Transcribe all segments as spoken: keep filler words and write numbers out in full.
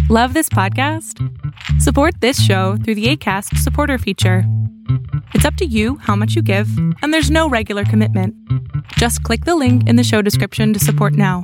Love this podcast? Support this show through the Acast supporter feature. It's up to you how much you give, and there's no regular commitment. Just click the link in the show description to support now.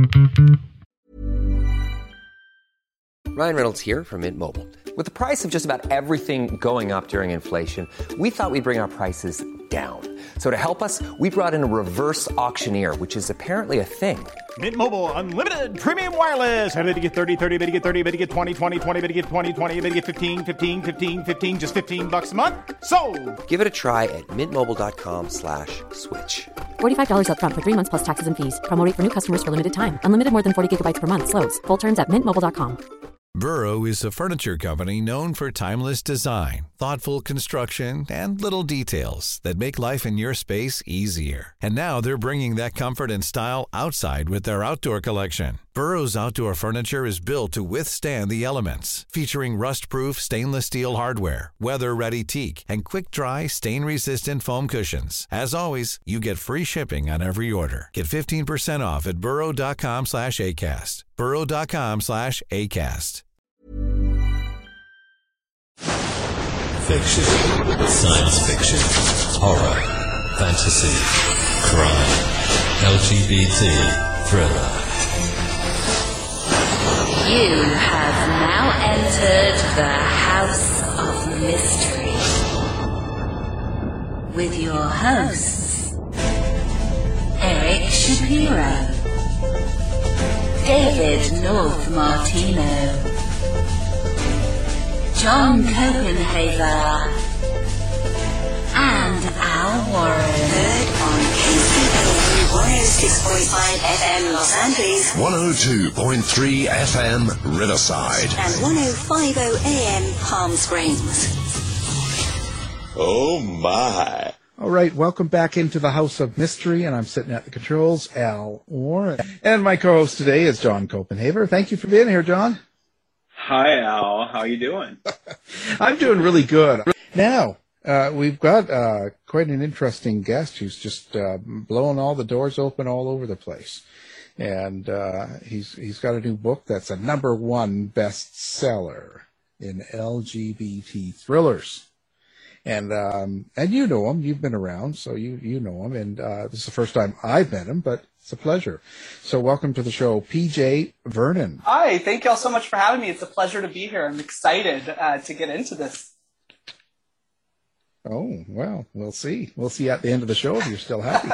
Ryan Reynolds here from Mint Mobile. With the price of just about everything going up during inflation, we thought we'd bring our prices down. So to help us, we brought in a reverse auctioneer, which is apparently a thing. Mint Mobile Unlimited Premium Wireless. How to get thirty, thirty, how to get thirty, how to get twenty, twenty, twenty, how to get twenty, twenty, how to get fifteen, fifteen, fifteen, fifteen, just fifteen bucks a month? Sold! Give it a try at mintmobile.com slash switch. forty-five dollars up front for three months plus taxes and fees. Promo rate for new customers for limited time. Unlimited more than forty gigabytes per month. Slows full terms at mint mobile dot com. Burrow is a furniture company known for timeless design, thoughtful construction, and little details that make life in your space easier. And now they're bringing that comfort and style outside with their outdoor collection. Burrow's outdoor furniture is built to withstand the elements, featuring rust-proof stainless steel hardware, weather-ready teak, and quick-dry, stain-resistant foam cushions. As always, you get free shipping on every order. Get fifteen percent off at burrow.com slash ACAST. burrow.com slash ACAST. Fiction, science fiction, horror, fantasy, crime, L G B T, thriller. You have now entered the House of Mystery with your hosts, Eric Shapiro, David North Martino, John Copenhaver, and Al Warren. Heard on K C W one oh six point five F M Los Angeles, one oh two point three F M Riverside, and one oh five point oh A M Palm Springs. Oh my. All right, welcome back into the House of Mystery, and I'm sitting at the controls, Al Warren. And my co-host today is John Copenhaver. Thank you for being here, John. Hi, Al. How you doing? I'm doing really good. Now, uh, we've got uh, quite an interesting guest who's just uh, blowing all the doors open all over the place. And uh, he's he's got a new book that's a number one bestseller in L G B T thrillers. And um, and you know him. You've been around, so you, you know him. And uh, this is the first time I've met him, but it's a pleasure. So welcome to the show, P J Vernon. Hi, thank you all so much for having me. It's a pleasure to be here. I'm excited uh, to get into this. Oh, well, we'll see. We'll see at the end of the show if you're still happy.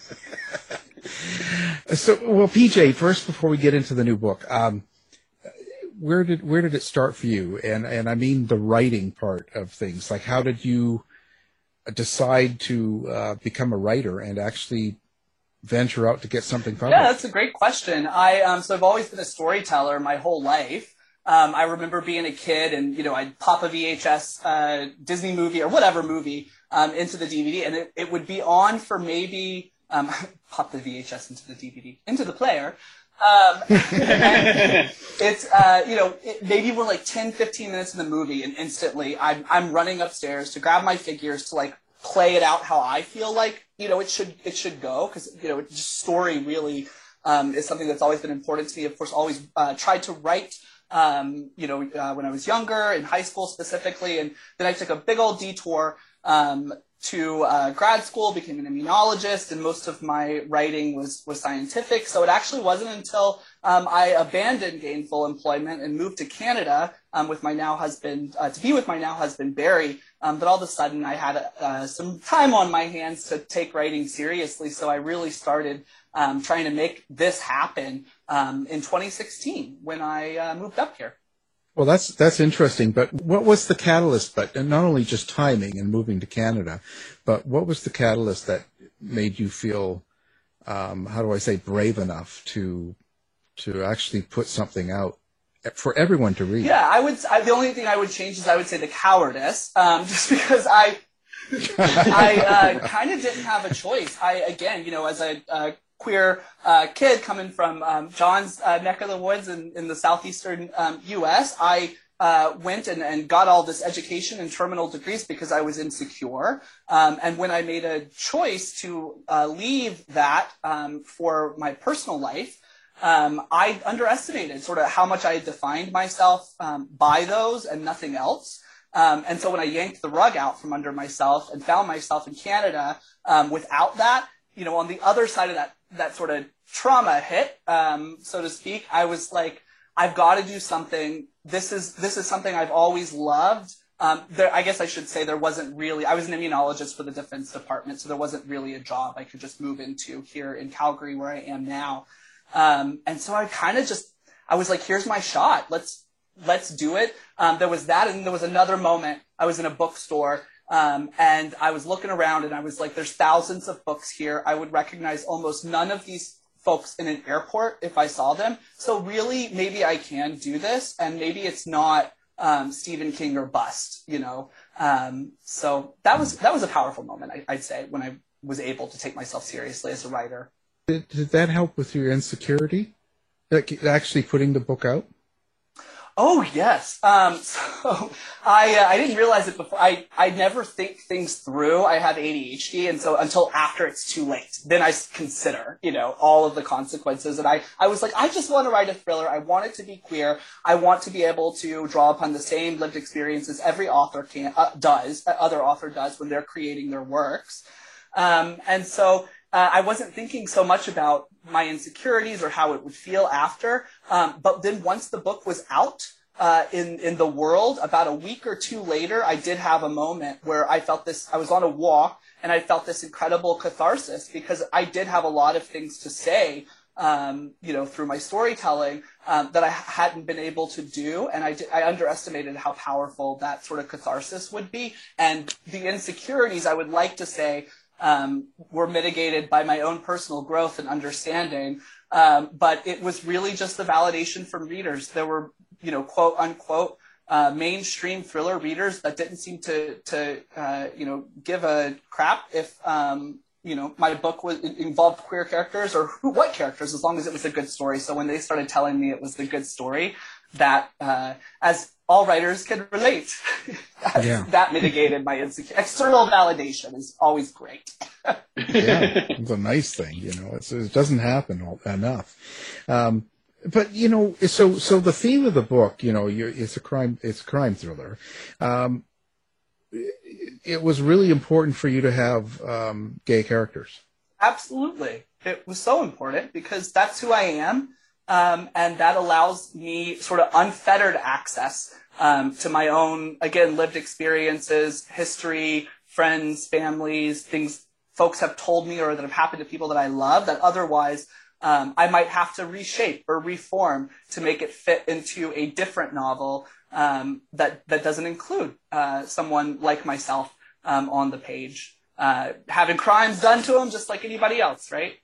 So, well, P J, first, before we get into the new book, um, where did where did it start for you? And and I mean the writing part of things. Like, how did you decide to uh, become a writer and actually venture out to get something published? Yeah, that's a great question. I um, so I've always been a storyteller my whole life. Um, I remember being a kid, and you know, I'd pop a V H S uh, Disney movie or whatever movie um, into the D V D, and it, it would be on for maybe um, pop the V H S into the D V D into the player. Um, and it's, uh, you know, it, maybe we're like ten, fifteen minutes in the movie, and instantly I'm, I'm running upstairs to grab my figures to like play it out how I feel like, you know, it should, it should go. Cause, you know, it, just story really, um, is something that's always been important to me. Of course, always, uh, tried to write, um, you know, uh, when I was younger, in high school specifically. And then I took a big old detour, um, to uh, grad school, became an immunologist, and most of my writing was, was scientific. So it actually wasn't until um, I abandoned gainful employment and moved to Canada um, with my now husband, uh, to be with my now husband, Barry, um, that all of a sudden I had uh, some time on my hands to take writing seriously. So I really started um, trying to make this happen um, in twenty sixteen when I uh, moved up here. Well, that's that's interesting. But what was the catalyst? But not only just timing and moving to Canada, but what was the catalyst that made you feel, um, how do I say, brave enough to to actually put something out for everyone to read? Yeah, I would. I, the only thing I would change is I would say the cowardice, um, just because I I uh, kind of didn't have a choice. I again, you know, as a uh, queer uh, kid coming from um, John's uh, neck of the woods in, in the southeastern um, U S, I uh, went and, and got all this education and terminal degrees because I was insecure. Um, and when I made a choice to uh, leave that um, for my personal life, um, I underestimated sort of how much I had defined myself um, by those and nothing else. Um, and so when I yanked the rug out from under myself and found myself in Canada um, without that, you know, on the other side of that, that sort of trauma hit, um, so to speak, I was like, I've got to do something. This is, this is something I've always loved. Um, there, I guess I should say there wasn't really, I was an immunologist for the Defense Department, so there wasn't really a job I could just move into here in Calgary where I am now. Um, and so I kind of just, I was like, here's my shot. Let's, let's do it. Um, there was that, and there was another moment. I was in a bookstore, um, and I was looking around, and I was like, there's thousands of books here. I would recognize almost none of these folks in an airport if I saw them. So really, maybe I can do this, and maybe it's not um, Stephen King or bust, you know. Um, so that was that was a powerful moment, I, I'd say, when I was able to take myself seriously as a writer. Did, did that help with your insecurity, like actually putting the book out? Oh, yes. Um, so I uh, I didn't realize it before. I, I never think things through. I have A D H D, and so until after it's too late, then I consider, you know, all of the consequences. And I, I was like, I just want to write a thriller. I want it to be queer. I want to be able to draw upon the same lived experiences every author can uh, does, uh, other author does when they're creating their works. Um, and so uh, I wasn't thinking so much about my insecurities or how it would feel after. Um, but then once the book was out uh, in, in the world, about a week or two later, I did have a moment where I felt this, I was on a walk and I felt this incredible catharsis because I did have a lot of things to say, um, you know, through my storytelling um, that I hadn't been able to do. And I, did, I underestimated how powerful that sort of catharsis would be. And the insecurities, I would like to say, Um, were mitigated by my own personal growth and understanding. Um, but it was really just the validation from readers. There were, you know, quote unquote, uh, mainstream thriller readers that didn't seem to, to uh, you know, give a crap if, um, you know, my book was involved queer characters or who, what characters, as long as it was a good story. So when they started telling me it was the good story, that, uh, as all writers can relate, yeah. that mitigated my insecurity. External validation is always great. Yeah, it's a nice thing, you know. It's, it doesn't happen all, enough. Um, but you know, so so the theme of the book, you know, you're, it's a crime, it's a crime thriller. Um, it, it was really important for you to have um, gay characters. Absolutely, it was so important because that's who I am. Um, and that allows me sort of unfettered access um, to my own, again, lived experiences, history, friends, families, things folks have told me or that have happened to people that I love that otherwise um, I might have to reshape or reform to make it fit into a different novel um, that, that doesn't include uh, someone like myself um, on the page, uh, having crimes done to them just like anybody else, right?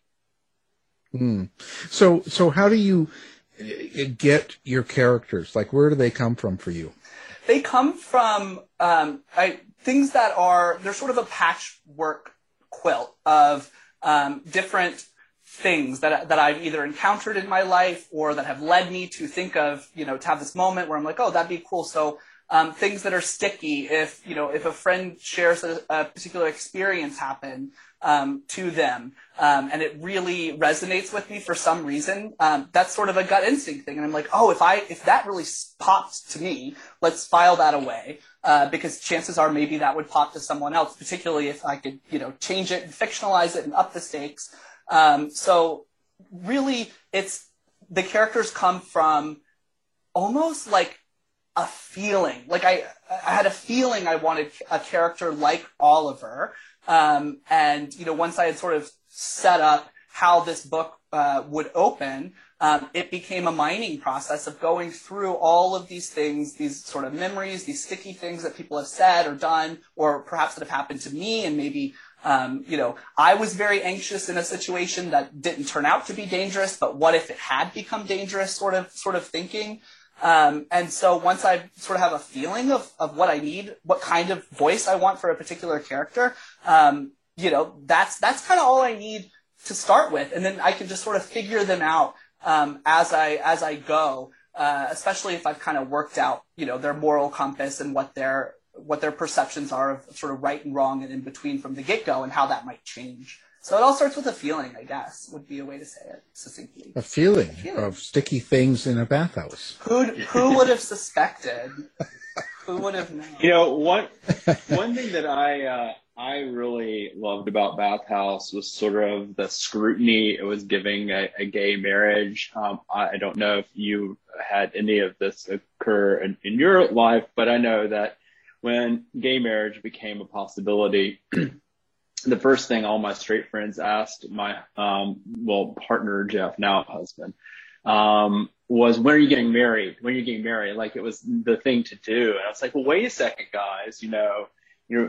Mm. So, so how do you get your characters? Like, where do they come from for you? They come from um, I, things that are, they're sort of a patchwork quilt of um, different things that that I've either encountered in my life or that have led me to think of, you know, to have this moment where I'm like, oh, that'd be cool. So um, things that are sticky, if, you know, if a friend shares a, a particular experience happen um, to them, um, and it really resonates with me for some reason, um, that's sort of a gut instinct thing. And I'm like, oh, if I, if that really popped to me, let's file that away. Uh, because chances are maybe that would pop to someone else, particularly if I could, you know, change it and fictionalize it and up the stakes. Um, so really it's, the characters come from almost like a feeling. Like I, I had a feeling I wanted a character like Oliver. Um, and, you know, once I had sort of set up how this book uh, would open, um, it became a mining process of going through all of these things, these sort of memories, these sticky things that people have said or done, or perhaps that have happened to me. And maybe, um, you know, I was very anxious in a situation that didn't turn out to be dangerous, but what if it had become dangerous, sort of, sort of thinking. Um, and so once I sort of have a feeling of, of what I need, what kind of voice I want for a particular character, um, you know, that's, that's kind of all I need to start with. And then I can just sort of figure them out, um, as I, as I go, uh, especially if I've kind of worked out, you know, their moral compass and what their, what their perceptions are of sort of right and wrong and in between from the get-go and how that might change. So it all starts with a feeling, I guess, would be a way to say it succinctly. A feeling, a feeling. of sticky things in a bathhouse. Who who would have suspected? Who would have known? You know, one one thing that I uh, I really loved about Bathhouse was sort of the scrutiny it was giving a, a gay marriage. Um, I, I don't know if you had any of this occur in, in your life, but I know that when gay marriage became a possibility, the first thing all my straight friends asked my, um, well, partner, Jeff, now husband, um, was, when are you getting married? When are you getting married? Like, it was the thing to do. And I was like, well, wait a second, guys, you know, you're,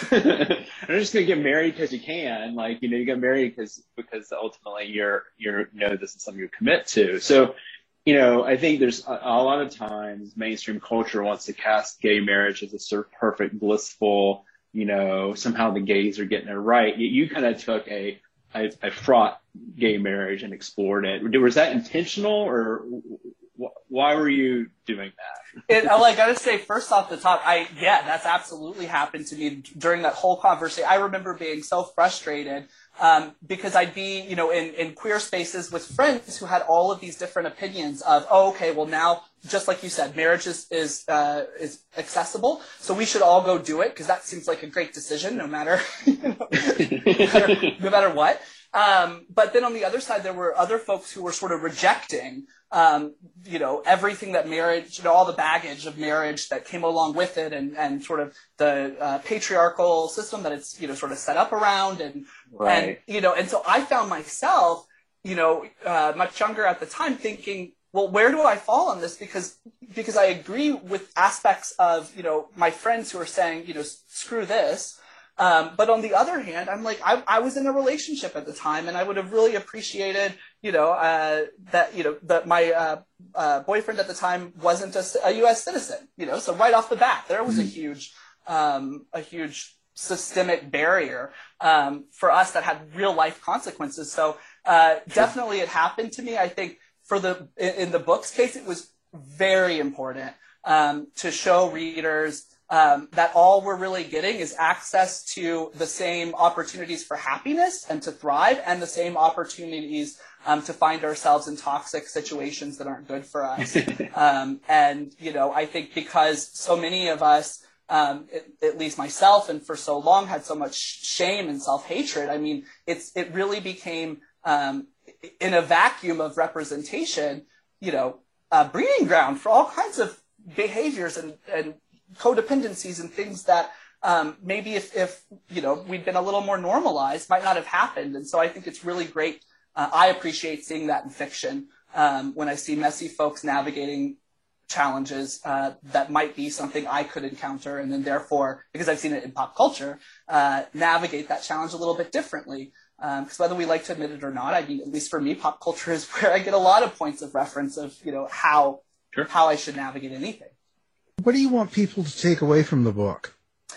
I'm just going to get married because you can. Like, you know, you get married because, because ultimately you're, you're, you know, this is something you commit to. So, you know, I think there's a, a lot of times mainstream culture wants to cast gay marriage as a sort of perfect, blissful, you know, somehow the gays are getting it right. You, you kind of took a, a, a fraught gay marriage and explored it. Was that intentional, or wh- why were you doing that? It, oh, I gotta say, first off the top, I yeah, that's absolutely happened to me during that whole conversation. I remember being so frustrated um, because I'd be, you know, in, in queer spaces with friends who had all of these different opinions of, oh, okay, well now, just like you said, marriage is is uh, is accessible, so we should all go do it because that seems like a great decision, no matter, you know, no, matter no matter what. Um, but then on the other side, there were other folks who were sort of rejecting, um, you know, everything that marriage, you know, all the baggage of marriage that came along with it, and, and sort of the uh, patriarchal system that it's, you know, sort of set up around, and right. and you know, and so I found myself, you know, uh, much younger at the time, thinking, well, where do I fall on this? Because because I agree with aspects of, you know, my friends who are saying, you know, screw this. Um, but on the other hand, I'm like, I, I was in a relationship at the time, and I would have really appreciated, you know, uh, that, you know, that my uh, uh, boyfriend at the time wasn't a, a U S citizen, you know, so right off the bat, there was a huge, um, a huge systemic barrier um, for us that had real life consequences. So uh, definitely it happened to me. I think for the in, in the book's case, it was very important um, to show readers Um, that all we're really getting is access to the same opportunities for happiness and to thrive, and the same opportunities um, to find ourselves in toxic situations that aren't good for us. um, and, you know, I think because so many of us, um, it, at least myself, and for so long had so much shame and self-hatred, I mean, it's it really became, um, in a vacuum of representation, you know, a breeding ground for all kinds of behaviors and, and codependencies and things that um, maybe if, if, you know, we'd been a little more normalized might not have happened. And so I think it's really great. Uh, I appreciate seeing that in fiction um, when I see messy folks navigating challenges uh, that might be something I could encounter, and then therefore, because I've seen it in pop culture, uh, navigate that challenge a little bit differently. Because um, whether we like to admit it or not, I mean, at least for me, pop culture is where I get a lot of points of reference of, you know, how sure. how I should navigate anything. What do you want people to take away from the book?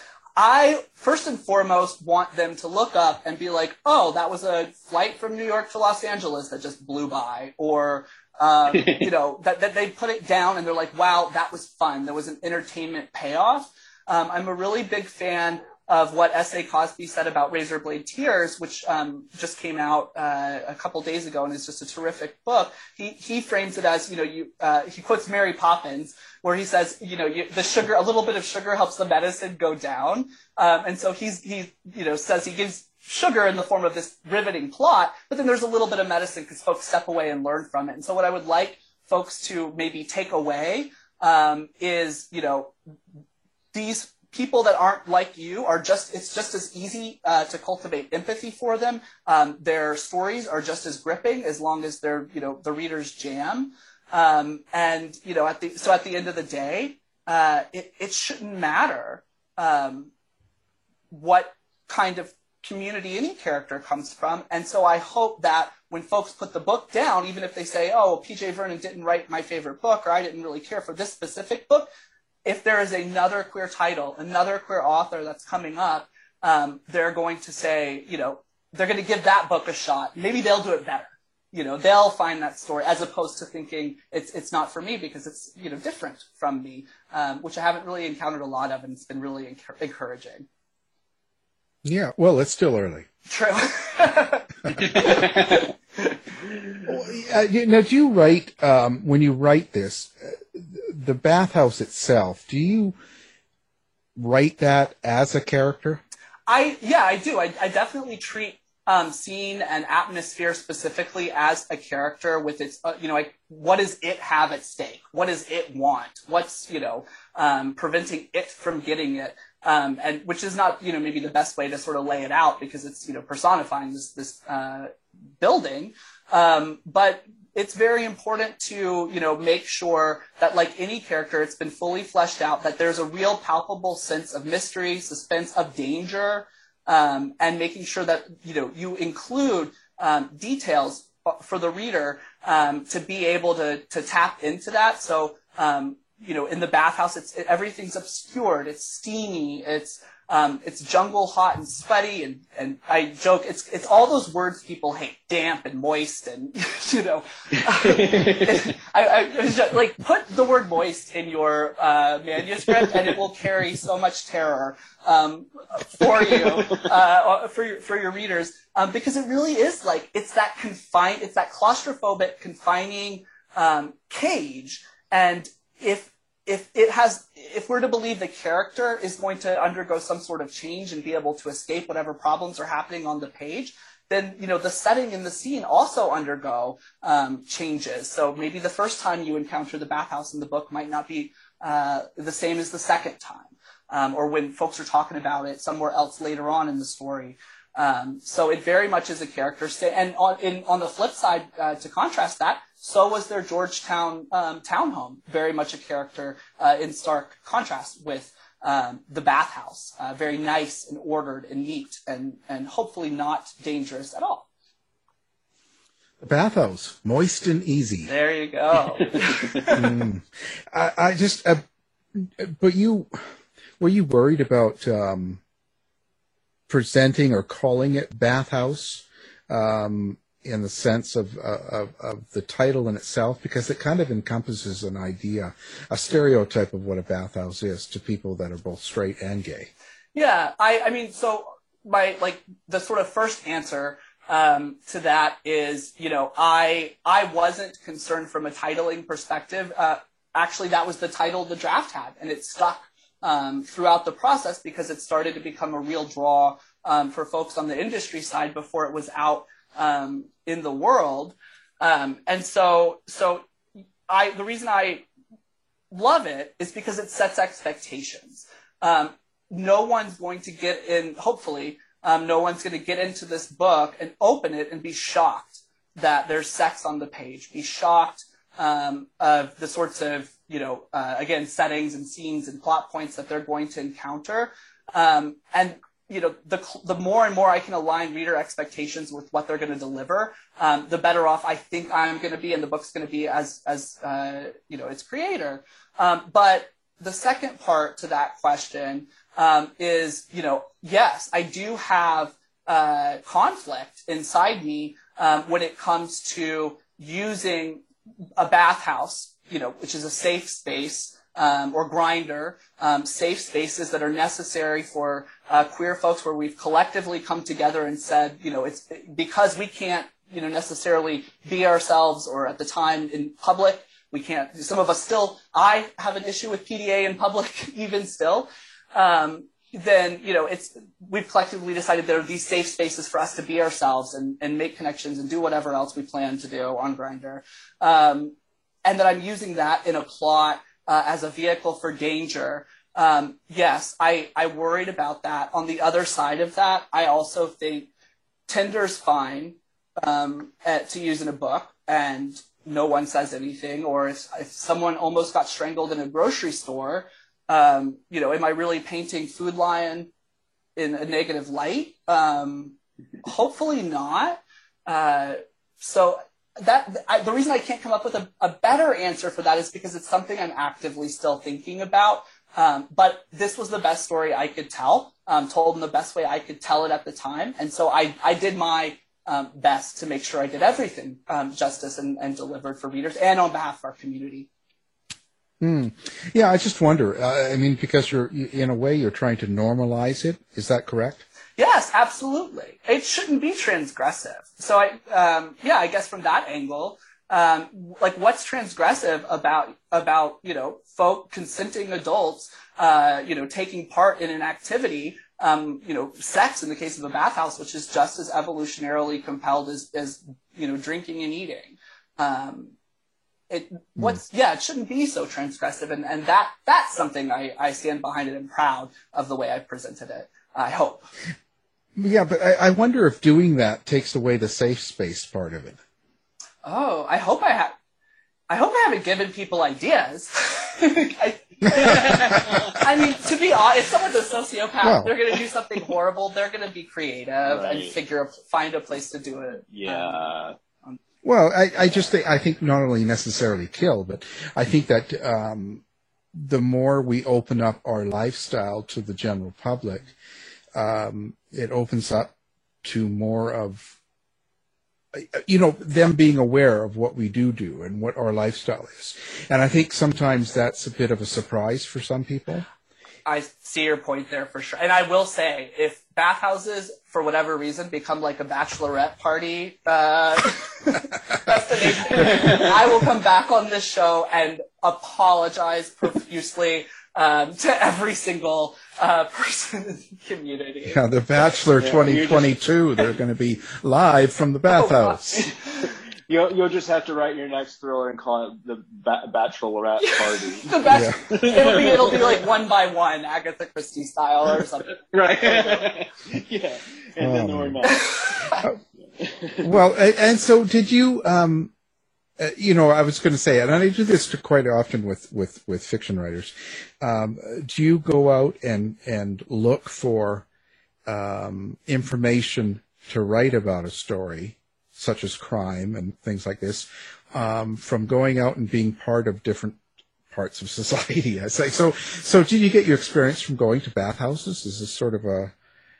I, first and foremost, want them to look up and be like, oh, that was a flight from New York to Los Angeles that just blew by. Or, um, you know, that, that they put it down and they're like, wow, that was fun. There was an entertainment payoff. Um, I'm a really big fan of what S A Cosby said about Razorblade Tears, which um, just came out uh, a couple days ago and is just a terrific book. He he frames it as, you know, you uh, he quotes Mary Poppins, where he says, you know, you, the sugar, a little bit of sugar helps the medicine go down, um, and so he's he you know says he gives sugar in the form of this riveting plot, but then there's a little bit of medicine because folks step away and learn from it. And so what I would like folks to maybe take away um, is, you know, these people that aren't like you are just, it's just as easy uh, to cultivate empathy for them. Um, their stories are just as gripping as long as they're, you know, the reader's jam. Um, and, you know, at the, so at the end of the day, uh, it, it shouldn't matter um, what kind of community any character comes from. And so I hope that when folks put the book down, even if they say, oh, P J Vernon didn't write my favorite book, or I didn't really care for this specific book, if there is another queer title, another queer author that's coming up, um, they're going to say, you know, they're going to give that book a shot. Maybe they'll do it better. You know, they'll find that story, as opposed to thinking it's it's not for me because it's, you know, different from me, um, which I haven't really encountered a lot of, and it's been really enc- encouraging. Yeah, well, it's still early. True. uh, now, do you write, um, when you write this, uh, the bathhouse itself, do you write that as a character? I, yeah, I do. I, I definitely treat um, scene and atmosphere specifically as a character with its, uh, you know, like, what does it have at stake? What does it want? What's, you know, um, preventing it from getting it? Um, and which is not, you know, maybe the best way to sort of lay it out because it's, you know, personifying this, this, uh, building. Um, but it's very important to, you know, make sure that like any character, it's been fully fleshed out, that there's a real palpable sense of mystery, suspense, of danger, um, and making sure that, you know, you include, um, details for the reader, um, to be able to, to tap into that. So, um, you know, in the bathhouse, it's it, everything's obscured. It's steamy. It's um, it's jungle hot and sweaty. And, and I joke, it's it's all those words people hate: damp and moist, and you know, I, I just, like put the word moist in your uh, manuscript, and it will carry so much terror um, for you, uh, for your for your readers, um, because it really is like it's that confined, it's that claustrophobic, confining um, cage, and if if it has, if we're to believe the character is going to undergo some sort of change and be able to escape whatever problems are happening on the page, then, you know, the setting and the scene also undergo um, changes. So maybe the first time you encounter the bathhouse in the book might not be uh, the same as the second time, um, or when folks are talking about it somewhere else later on in the story. Um, so it very much is a character. St- and on, in, on the flip side, uh, to contrast that, so was their Georgetown um, townhome, very much a character uh, in stark contrast with um, the bathhouse. Uh, very nice and ordered and neat and, and hopefully not dangerous at all. The bathhouse, moist and easy. There you go. mm. I, I just, uh, but you, were you worried about um, presenting or calling it bathhouse? Um, in the sense of, uh, of of the title in itself, because it kind of encompasses an idea, a stereotype of what a bathhouse is to people that are both straight and gay. Yeah, I, I mean, so my, like, the sort of first answer um, to that is, you know, I I wasn't concerned from a titling perspective. Uh, actually, that was the title the draft had, and it stuck um, throughout the process because it started to become a real draw um, for folks on the industry side before it was out Um, in the world. Um, and so, so I, the reason I love it is because it sets expectations. Um, no one's going to get in, hopefully, um, no one's going to get into this book and open it and be shocked that there's sex on the page, be shocked um, of the sorts of, you know, uh, again, settings and scenes and plot points that they're going to encounter. Um, and you know, the the more and more I can align reader expectations with what they're going to deliver, um, the better off I think I'm going to be, and the book's going to be as as uh, you know, its creator. Um, but the second part to that question um, is, you know, yes, I do have uh, conflict inside me um, when it comes to using a bathhouse, you know, which is a safe space. Um, or Grindr, um, safe spaces that are necessary for uh, queer folks, where we've collectively come together and said, you know, it's because we can't, you know, necessarily be ourselves, or at the time in public, we can't. Some of us still, I have an issue with P D A in public, even still. Um, then, you know, it's we've collectively decided there are these safe spaces for us to be ourselves and, and make connections and do whatever else we plan to do on Grindr, um, and that I'm using that in a plot. Uh, as a vehicle for danger. Um, yes, I, I worried about that. On the other side of that, I also think Tinder's fine um, at, to use in a book, and no one says anything. Or if, if someone almost got strangled in a grocery store, um, you know, am I really painting Food Lion in a negative light? Um, hopefully not. Uh, so... That I, the reason I can't come up with a, a better answer for that is because it's something I'm actively still thinking about. Um, but this was the best story I could tell, um, told in the best way I could tell it at the time. And so I, I did my um, best to make sure I did everything um, justice and, and delivered for readers and on behalf of our community. Mm. Yeah, I just wonder. Uh, I mean, because you're, in a way, you're trying to normalize it. Is that correct? Yes, absolutely. It shouldn't be transgressive. So I, um, yeah, I guess from that angle, um, like what's transgressive about, about, you know, folk consenting adults, uh, you know, taking part in an activity, um, you know, sex in the case of a bathhouse, which is just as evolutionarily compelled as, as, you know, drinking and eating. Um, It what's yeah it shouldn't be so transgressive, and, and that that's something I, I stand behind it and proud of the way I presented it. I hope. Yeah, but I, I wonder if doing that takes away the safe space part of it. Oh, I hope I have. I hope I haven't given people ideas. I, I mean, to be honest, if someone's a sociopath, Well. they're going to do something horrible. They're going to be creative Right. and figure a, find a place to do it. Yeah. Um, Well, I, I just think, I think not only necessarily kill, but I think that um, the more we open up our lifestyle to the general public, um, it opens up to more of, you know, them being aware of what we do do and what our lifestyle is. And I think sometimes that's a bit of a surprise for some people. I see your point there for sure. And I will say, if bathhouses, for whatever reason, become like a bachelorette party uh, destination, I will come back on this show and apologize profusely um, to every single uh, person in the community. Yeah, the Bachelor Yeah, twenty twenty-two, they're going to be live from the bathhouse. Oh, You'll, you'll just have to write your next thriller and call it the ba- Bachelorette Party. the best, yeah. it'll, be, it'll be like one by one, Agatha Christie style or something. Right. Yeah. And then Um, we're not. Well, and, and so did you, um, uh, you know, I was going to say, and I do this quite often with, with, with fiction writers. Um, do you go out and, and look for um, information to write about a story, such as crime and things like this, um, from going out and being part of different parts of society? I say, so, so did you get your experience from going to bathhouses? Is this sort of a,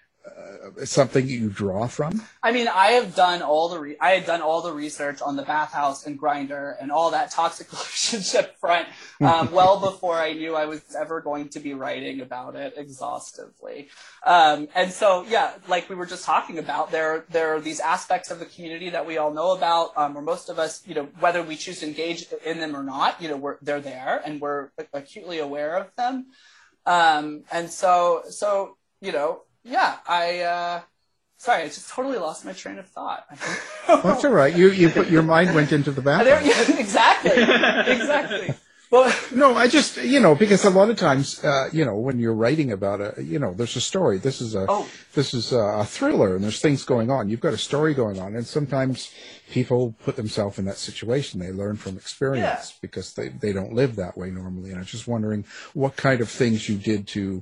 uh, something you draw from? I mean, I have done all the re- I had done all the research on the bathhouse and Grindr and all that toxic relationship front um, well before I knew I was ever going to be writing about it exhaustively. Um, and so, yeah, like we were just talking about, there there are these aspects of the community that we all know about, um, or most of us, you know, whether we choose to engage in them or not, you know, we're they're there and we're acutely aware of them. Um, and so, so you know. Yeah, I, uh, sorry, I just totally lost my train of thought. That's all right. You, you put, your mind went into the bathroom. Yeah, exactly, exactly. Well, no, I just, you know, because a lot of times, uh, you know, when you're writing about a, you know, there's a story. This is a, oh. this is a thriller, and there's things going on. You've got a story going on, and sometimes people put themselves in that situation. They learn from experience Yeah. because they, they don't live that way normally. And I was just wondering what kind of things you did to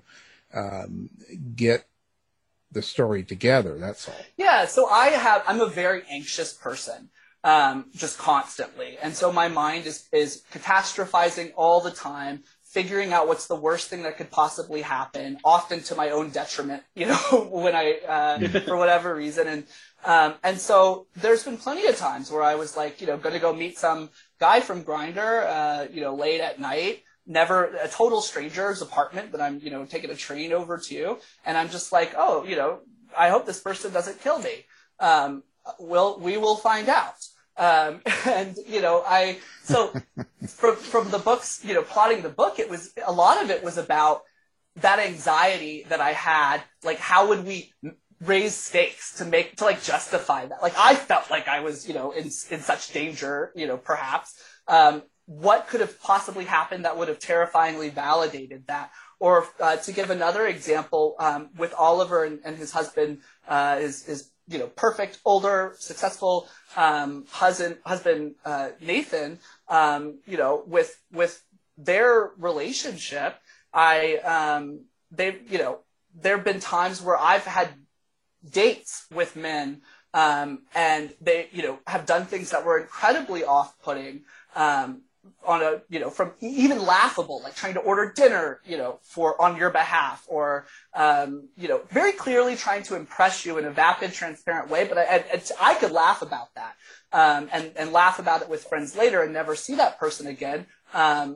um, get the story together. That's all. Yeah, so I have, I'm a very anxious person, um, just constantly. And so my mind is, is catastrophizing all the time, figuring out what's the worst thing that could possibly happen, often to my own detriment, you know, when I, uh, for whatever reason. And, um, and so there's been plenty of times where I was like, you know, going to go meet some guy from Grindr, uh, you know, late at night. Never a total stranger's apartment that I'm, you know, taking a train over to. And I'm just like, oh, you know, I hope this person doesn't kill me. Um, we'll, we will find out. Um, and, you know, I, so from, from the books, you know, plotting the book, it was, a lot of it was about that anxiety that I had. Like, how would we raise stakes to make, to like justify that? Like, I felt like I was, you know, in, in such danger, you know, perhaps, um, what could have possibly happened that would have terrifyingly validated that? Or uh, to give another example, um, with Oliver and, and his husband, uh, his, his you know perfect older successful um, husband husband uh, Nathan, um, you know with with their relationship, I um, they you know there have been times where I've had dates with men, um, and they you know have done things that were incredibly off-putting. Um, on a, you know, from even laughable, like trying to order dinner, you know, for, on your behalf, or, um, you know, very clearly trying to impress you in a vapid, transparent way. But I, I, I could laugh about that, um, and, and laugh about it with friends later and never see that person again. Um,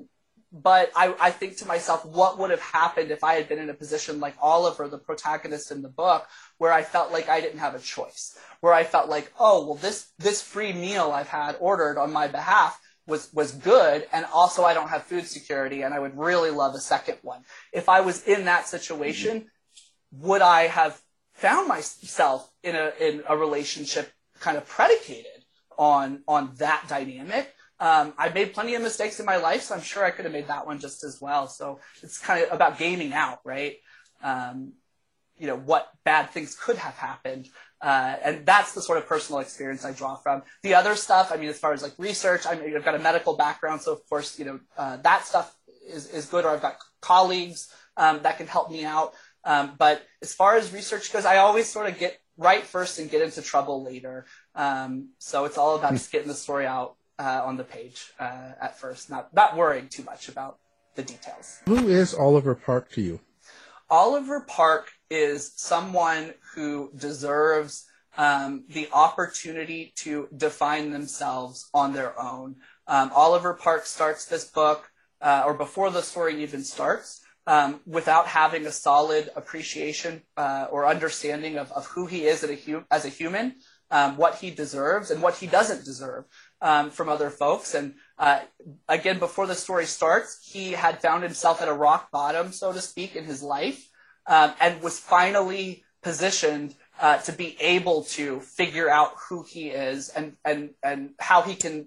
but I, I think to myself, what would have happened if I had been in a position like Oliver, the protagonist in the book, where I felt like I didn't have a choice, where I felt like, oh, well, this this free meal I've had ordered on my behalf was was good, and also I don't have food security, and I would really love a second one. If I was in that situation, would I have found myself in a in a relationship kind of predicated on on that dynamic? Um, I've made plenty of mistakes in my life, so I'm sure I could have made that one just as well. So it's kind of about gaming out, right? Um, you know, what bad things could have happened. Uh, and that's the sort of personal experience I draw from. The other stuff, I mean, as far as like research, I mean, I've got a medical background, so of course, you know, uh, that stuff is, is good, or I've got colleagues um, that can help me out. Um, but as far as research goes, I always sort of get right first and get into trouble later. Um, so it's all about just getting the story out uh, on the page uh, at first, not, not worrying too much about the details. Who is Oliver Park to you? Oliver Park is someone who deserves um, the opportunity to define themselves on their own. Um, Oliver Park starts this book, uh, or before the story even starts, um, without having a solid appreciation uh, or understanding of, of who he is as a, hu- as a human, um, what he deserves and what he doesn't deserve um, from other folks. And uh, again, before the story starts, he had found himself at a rock bottom, so to speak, in his life, um, and was finally positioned uh, to be able to figure out who he is and, and, and how he can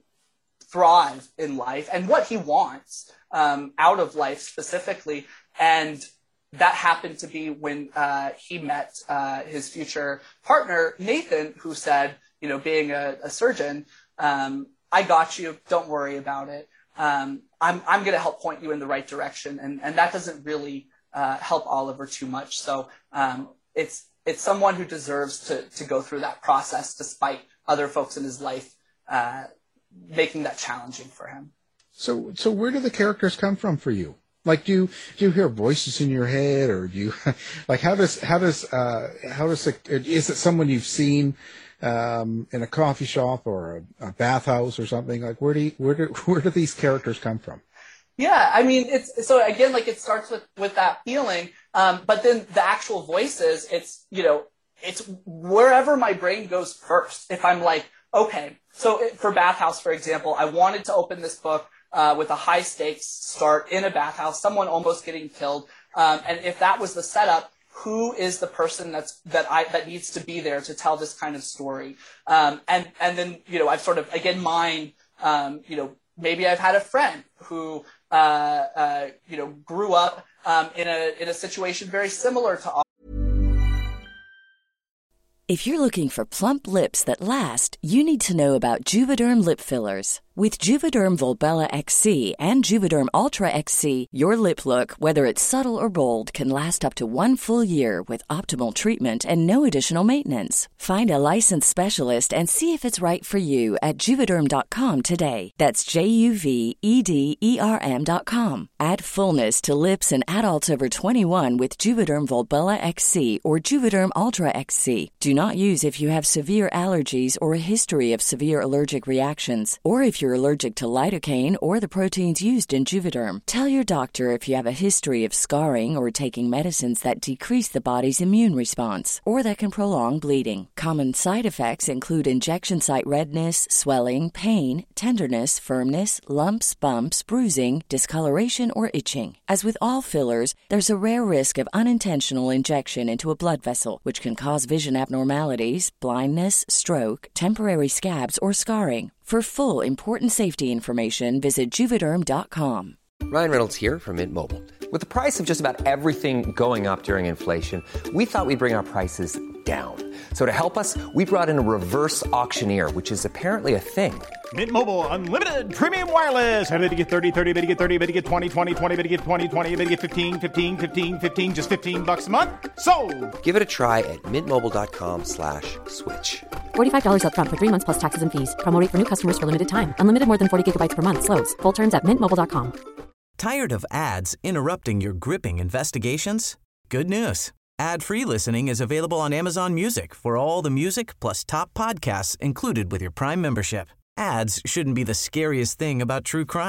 thrive in life and what he wants um, out of life specifically. And that happened to be when uh, he met uh, his future partner, Nathan, who said, you know, being a, a surgeon, um, I got you, don't worry about it. Um, I'm, I'm going to help point you in the right direction. And, and that doesn't really uh, help Oliver too much. So um, it's, it's someone who deserves to, to go through that process despite other folks in his life uh, making that challenging for him. So, so where do the characters come from for you? Like, do you, do you hear voices in your head, or do you, like, how does, how does, uh, how does it, is it someone you've seen, um, in a coffee shop or a, a bathhouse or something? Like, where do you, where do, where do these characters come from? Yeah, I mean, it's, so again, like, it starts with, with that feeling, um, but then the actual voices, it's, you know, it's wherever my brain goes first. If I'm like, okay, so it, for Bathhouse, for example, I wanted to open this book Uh, with a high stakes start in a bathhouse, someone almost getting killed. Um, and if that was the setup, who is the person that's, that I, that needs to be there to tell this kind of story? Um, and, and then, you know, I've sort of, again, mine, um, you know, maybe I've had a friend who, uh, uh, you know, grew up, um, in a, in a situation very similar to ours. If you're looking for plump lips that last, you need to know about Juvederm lip fillers. With Juvederm Volbella X C and Juvederm Ultra X C, your lip look, whether it's subtle or bold, can last up to one full year with optimal treatment and no additional maintenance. Find a licensed specialist and see if it's right for you at Juvederm dot com today. That's J U V E D E R M dot com. Add fullness to lips in adults over twenty-one with Juvederm Volbella X C or Juvederm Ultra X C. Do not use if you have severe allergies or a history of severe allergic reactions, or if you're allergic to lidocaine or the proteins used in Juvederm. Tell your doctor if you have a history of scarring or taking medicines that decrease the body's immune response or that can prolong bleeding. Common side effects include injection site redness, swelling, pain, tenderness, firmness, lumps, bumps, bruising, discoloration, or itching. As with all fillers, there's a rare risk of unintentional injection into a blood vessel, which can cause vision abnormalities, blindness, stroke, temporary scabs, or scarring. For full, important safety information, visit Juvederm dot com. Ryan Reynolds here from Mint Mobile. With the price of just about everything going up during inflation, we thought we'd bring our prices down. So to help us, we brought in a reverse auctioneer, which is apparently a thing. Mint Mobile Unlimited Premium Wireless. How to get thirty, thirty, how to get thirty, how to get twenty, twenty, twenty, how to get twenty, twenty, how to get fifteen, fifteen, fifteen, fifteen, just fifteen bucks a month? Sold! Give it a try at mintmobile.com slash switch. forty-five dollars up front for three months plus taxes and fees. Promo rate for new customers for limited time. Unlimited more than forty gigabytes per month. Slows full terms at mint mobile dot com. Tired of ads interrupting your gripping investigations? Good news. Ad-free listening is available on Amazon Music for all the music plus top podcasts included with your Prime membership. Ads shouldn't be the scariest thing about true crime.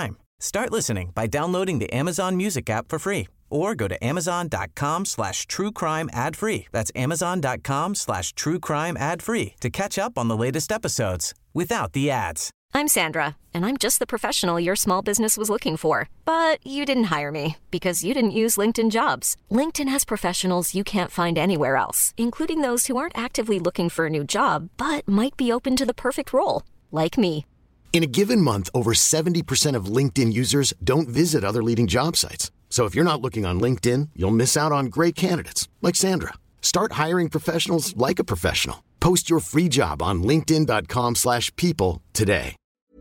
Start listening by downloading the Amazon Music app for free or go to amazon.com slash true crime ad free. That's amazon.com slash true crime ad free to catch up on the latest episodes without the ads. I'm Sandra, and I'm just the professional your small business was looking for. But you didn't hire me because you didn't use LinkedIn Jobs. LinkedIn has professionals you can't find anywhere else, including those who aren't actively looking for a new job, but might be open to the perfect role, like me. In a given month, over seventy percent of LinkedIn users don't visit other leading job sites. So if you're not looking on LinkedIn, you'll miss out on great candidates like Sandra. Start hiring professionals like a professional. Post your free job on linkedin.com slash people today.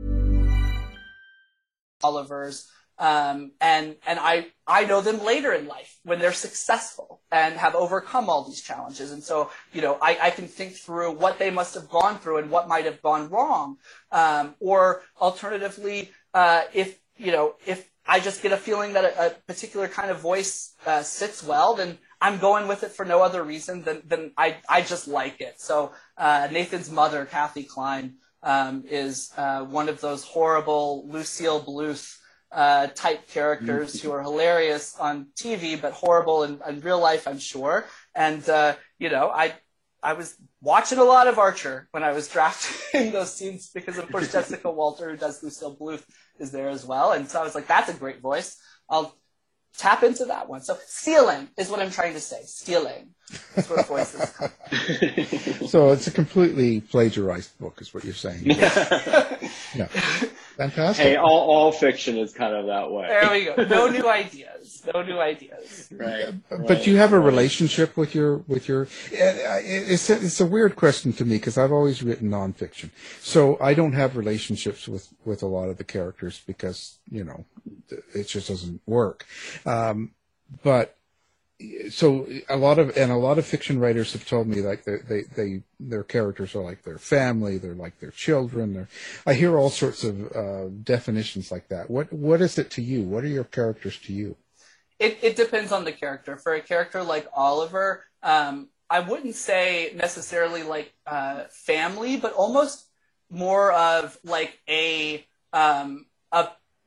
Oliver's, um, and and I I know them later in life when they're successful and have overcome all these challenges. And so, you know, I, I can think through what they must have gone through and what might have gone wrong. Um, or alternatively, uh, if, you know, if I just get a feeling that a, a particular kind of voice uh, sits well, then I'm going with it for no other reason than, than I, I just like it. So uh, Nathan's mother, Kathy Klein, um, is uh, one of those horrible Lucille Bluth uh, type characters mm-hmm. who are hilarious on T V, but horrible in, in real life, I'm sure. And, uh, you know, I I was watching a lot of Archer when I was drafting those scenes because, of course, Jessica Walter, who does Lucille Bluth, is there as well. And so I was like, that's a great voice. I'll tap into that one. So stealing is what I'm trying to say. Stealing. That's where voices come from. So it's a completely plagiarized book is what you're saying. Yeah. Yeah. Fantastic. Hey, all, all fiction is kind of that way. There we go. No new ideas. No new ideas. Right. But right, you have a right. relationship with your with your. It's a, it's a weird question to me because I've always written nonfiction, so I don't have relationships with, with a lot of the characters because you know it just doesn't work. Um, but so a lot of and a lot of fiction writers have told me like they they, they their characters are like their family, they're like their children. They're, I hear all sorts of uh, definitions like that. What what is it to you? What are your characters to you? It, it depends on the character. For a character like Oliver, um, I wouldn't say necessarily like uh, family, but almost more of like a um, a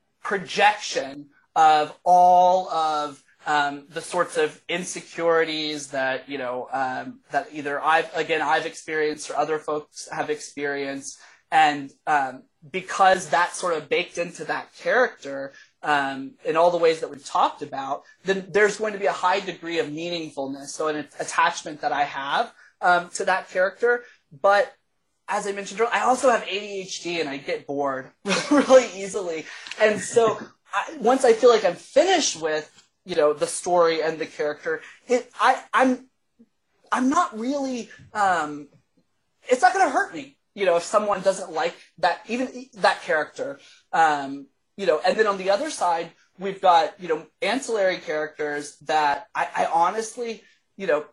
projection of all of um, the sorts of insecurities that you know um, that either I've again I've experienced or other folks have experienced, and um, because that's sort of baked into that character. Um, in all the ways that we've talked about, then there's going to be a high degree of meaningfulness, so an attachment that I have um, to that character. But as I mentioned earlier, I also have A D H D and I get bored really easily. And so I, once I feel like I'm finished with, you know, the story and the character, it, I, I'm, I'm not really, um, it's not going to hurt me, you know, if someone doesn't like that, even that character. Um, You know, and then on the other side, we've got, you know, ancillary characters that I, I honestly, you know,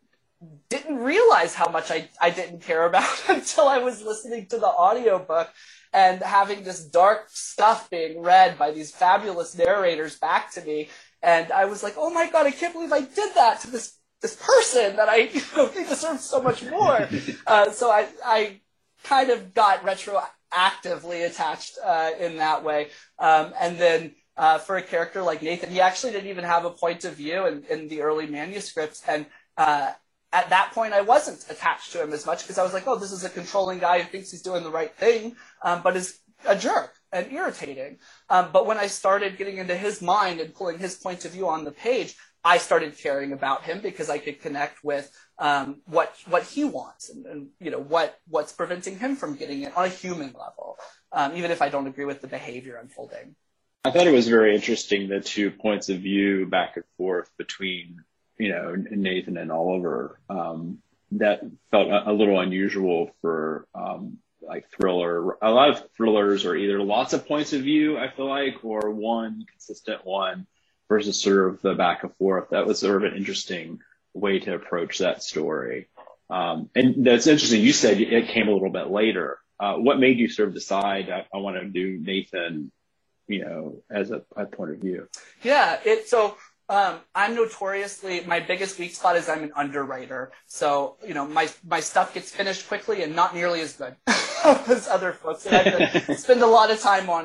didn't realize how much I, I didn't care about until I was listening to the audiobook and having this dark stuff being read by these fabulous narrators back to me. And I was like, oh my God, I can't believe I did that to this, this person that I, you know, they deserve so much more. uh, so I, I kind of got retro actively attached uh, in that way. Um, and then uh, for a character like Nathan, he actually didn't even have a point of view in, in the early manuscripts. And uh, at that point, I wasn't attached to him as much because I was like, oh, this is a controlling guy who thinks he's doing the right thing, um, but is a jerk and irritating. Um, but when I started getting into his mind and pulling his point of view on the page, I started caring about him because I could connect with um, what what he wants and, and you know what what's preventing him from getting it on a human level, um, even if I don't agree with the behavior unfolding. I thought it was very interesting, the two points of view back and forth between you know Nathan and Oliver. Um, that felt a, a little unusual for um, like thriller. A lot of thrillers are either lots of points of view, I feel like, or one consistent one. Versus sort of the back and forth. That was sort of an interesting way to approach that story. Um, and that's interesting. You said it came a little bit later. Uh, what made you sort of decide I, I want to do Nathan, you know, as a, a point of view? Yeah. It, so um, I'm notoriously, my biggest weak spot is I'm an underwriter. So, you know, my, my stuff gets finished quickly and not nearly as good as other folks. And I have to spend a lot of time on it.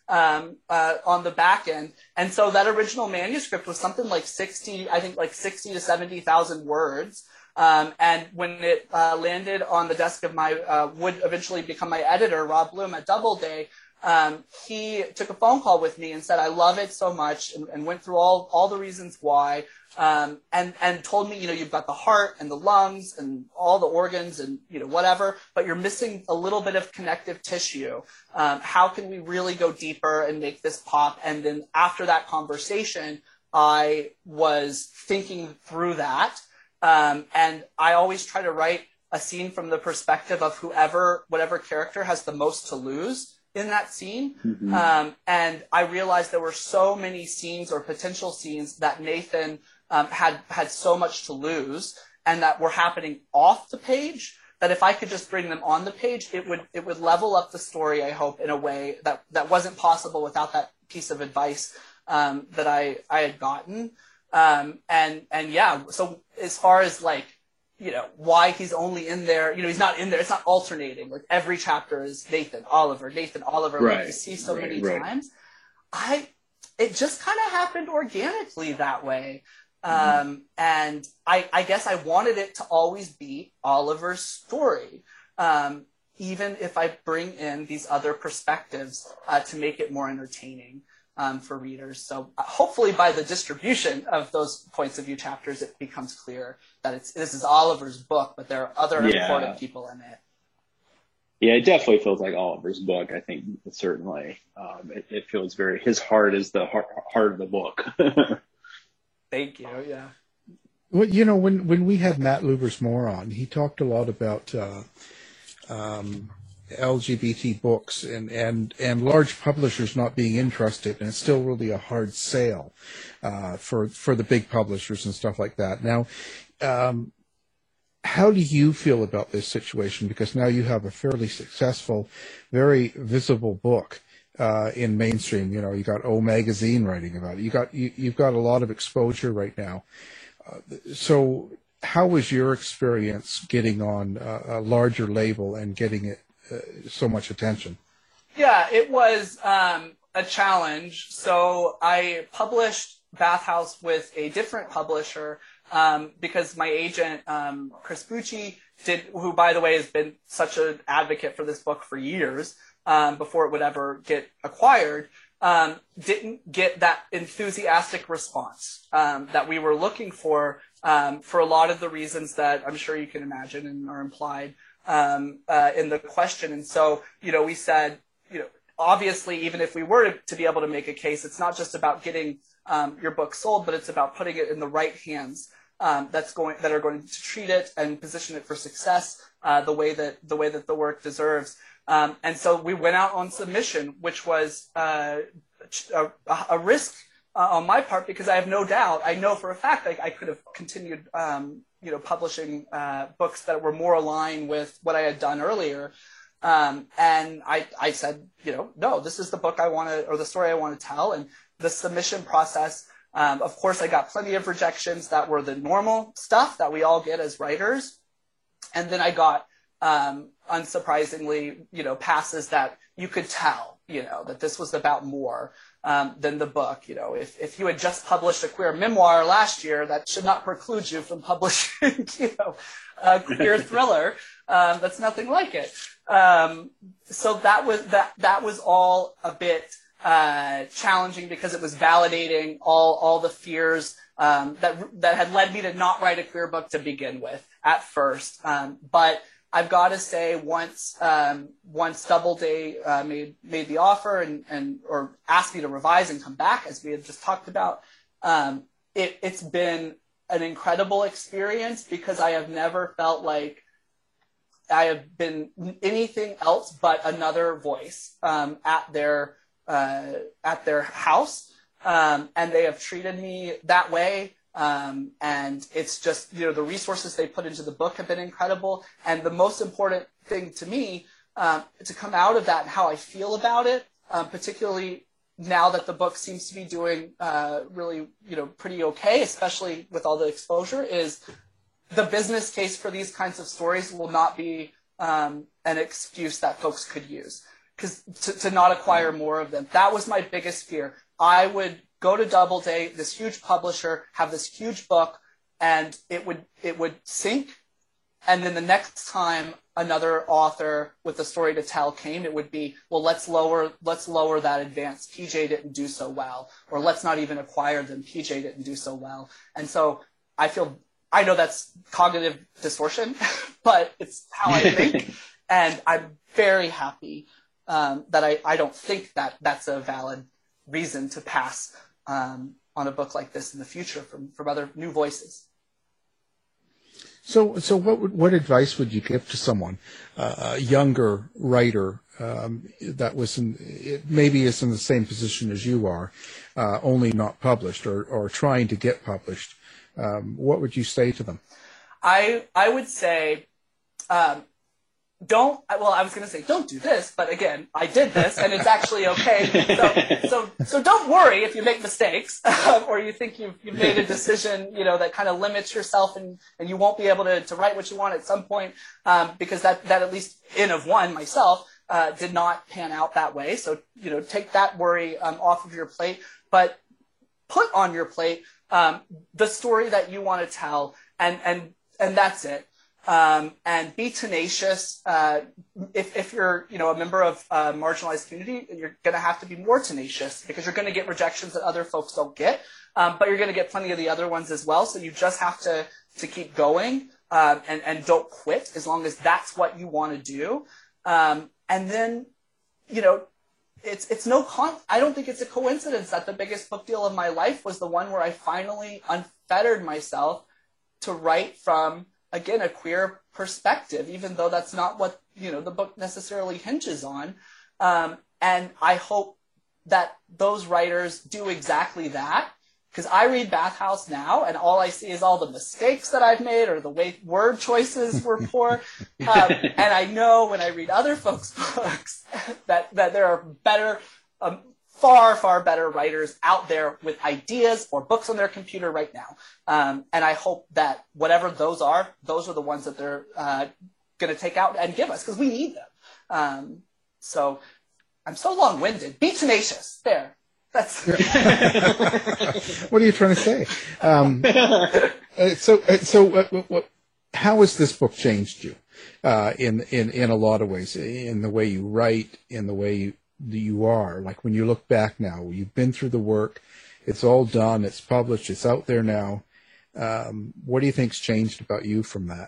um, uh, on the back end. And so that original manuscript was something like sixty, I think like sixty to seventy thousand words. Um, and when it uh, landed on the desk of my, uh, would eventually become my editor, Rob Bloom at Doubleday, um, he took a phone call with me and said, I love it so much, and, and went through all, all the reasons why, um, and, and told me, you know, you've got the heart and the lungs and all the organs and, you know, whatever, but you're missing a little bit of connective tissue. Um, how can we really go deeper and make this pop? And then after that conversation, I was thinking through that. Um, and I always try to write a scene from the perspective of whoever, whatever character has the most to lose in that scene. Mm-hmm. Um, and I realized there were so many scenes or potential scenes that Nathan um, had had so much to lose and that were happening off the page, that if I could just bring them on the page, it would it would level up the story, I hope, in a way that, that wasn't possible without that piece of advice um, that I, I had gotten. Um, and, and yeah, so as far as like, you know, why he's only in there, you know, he's not in there, it's not alternating. Like every chapter is Nathan, Oliver, Nathan, Oliver, right, like you see so right, many right. times. I, it just kind of happened organically that way. Mm-hmm. Um, and I, I guess I wanted it to always be Oliver's story. Um, even if I bring in these other perspectives, uh, to make it more entertaining. Um, for readers. So uh, hopefully by the distribution of those points of view chapters, it becomes clear that it's this is Oliver's book, but there are other yeah. important people in it. Yeah, it definitely feels like Oliver's book. I think certainly um, it, it feels very, his heart is the heart, heart of the book. Thank you. Yeah. Well, you know, when, when we had Matt Lubersmore on, he talked a lot about uh, um, L G B T books and, and, and large publishers not being interested, and it's still really a hard sale uh, for for the big publishers and stuff like that. Now, um, how do you feel about this situation? Because now you have a fairly successful, very visible book uh, in mainstream. You know, you got O Magazine writing about it. You got you, you've got a lot of exposure right now. Uh, so, how was your experience getting on a, a larger label and getting it Uh, so much attention? Yeah, it was um, a challenge. So I published Bathhouse with a different publisher um, because my agent, um, Chris Bucci, did, who, by the way, has been such an advocate for this book for years um, before it would ever get acquired, um, didn't get that enthusiastic response um, that we were looking for um, for a lot of the reasons that I'm sure you can imagine and are implied Um, uh, in the question. And so, you know, we said, you know, obviously, even if we were to, to be able to make a case, it's not just about getting um, your book sold, but it's about putting it in the right hands um, that's going that are going to treat it and position it for success uh, the way that the way that the work deserves. Um, and so we went out on submission, which was uh, a, a risk uh, on my part, because I have no doubt, I know for a fact I, I could have continued um, you know, publishing uh, books that were more aligned with what I had done earlier. Um, and I, I said, you know, no, this is the book I want to, or the story I want to tell. And the submission process, um, of course, I got plenty of rejections that were the normal stuff that we all get as writers. And then I got, um, unsurprisingly, you know, passes that you could tell, you know, that this was about more um, than the book. You know, if, if you had just published a queer memoir last year, that should not preclude you from publishing, you know, a queer thriller. Um, that's nothing like it. Um, so that was that. That was all a bit uh, challenging because it was validating all all the fears um, that that had led me to not write a queer book to begin with at first. Um, but I've got to say, once um, once Doubleday uh, made made the offer and, and or asked me to revise and come back, as we had just talked about, um, it, it's been an incredible experience because I have never felt like I have been anything else but another voice um, at their uh, at their house, um, and they have treated me that way. Um, and it's just, you know, the resources they put into the book have been incredible. And the most important thing to me, um, to come out of that and how I feel about it, um, particularly now that the book seems to be doing uh, really, you know, pretty okay, especially with all the exposure, is the business case for these kinds of stories will not be um, an excuse that folks could use. because to, to not acquire more of them. That was my biggest fear. I would go to Doubleday, this huge publisher, have this huge book, and it would it would sink. And then the next time another author with a story to tell came, it would be, well, let's lower let's lower that advance. P J didn't do so well, or let's not even acquire them. P J didn't do so well. And so I feel, I know that's cognitive distortion, but it's how I think. And I'm very happy um, that I, I don't think that that's a valid reason to pass um, on a book like this in the future from, from other new voices. So, so what would, what advice would you give to someone, uh, a younger writer um, that was in, it maybe is in the same position as you are, uh, only not published or, or trying to get published? Um, what would you say to them? I I would say, um, don't. Well, I was going to say don't do this, but again, I did this, and it's actually okay. So so so don't worry if you make mistakes or you think you've you've made a decision, you know, that kind of limits yourself, and, and you won't be able to, to write what you want at some point, um, because that that at least in of one myself uh, did not pan out that way. So you know, take that worry um, off of your plate, but put on your plate um, the story that you want to tell, and and and that's it. Um, and be tenacious. Uh, if, if you're, you know, a member of a marginalized community, you're going to have to be more tenacious because you're going to get rejections that other folks don't get. Um, but you're going to get plenty of the other ones as well. So you just have to, to keep going, um, and, and don't quit as long as that's what you want to do. Um, and then, you know, it's, it's no con, I don't think it's a coincidence that the biggest book deal of my life was the one where I finally unfettered myself to write from, again, a queer perspective, even though that's not what, you know, the book necessarily hinges on. Um, and I hope that those writers do exactly that, because I read Bathhouse now, and all I see is all the mistakes that I've made or the way word choices were poor. Um, and I know when I read other folks' books that, that there are better, um, far, far better writers out there with ideas or books on their computer right now. Um, and I hope that whatever those are, those are the ones that they're uh, going to take out and give us, because we need them. Um, so I'm so long-winded. Be tenacious. There. That's. What are you trying to say? Um, so, so what, what, how has this book changed you uh, in, in, in a lot of ways, in the way you write, in the way you, you are? Like when you look back now, you've been through the work, it's all done, it's published, it's out there now. Um, what do you think's changed about you from that?